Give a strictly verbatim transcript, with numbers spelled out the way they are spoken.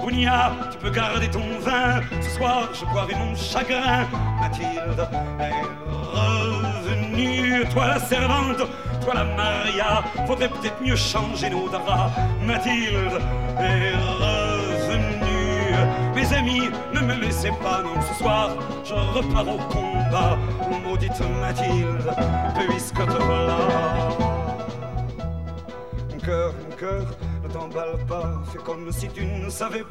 Bougnat, tu peux garder ton vin. Ce soir, je boirai mon chagrin. Mathilde est revenue. Toi la servante, toi la Maria, faudrait peut-être mieux changer nos draps. Mathilde est revenue. Mes amis, ne me laissez pas, non, ce soir, je repars au combat. Maudite Mathilde, puisque te voilà. Mon cœur, mon cœur, ne t'emballe pas, fais comme si tu ne savais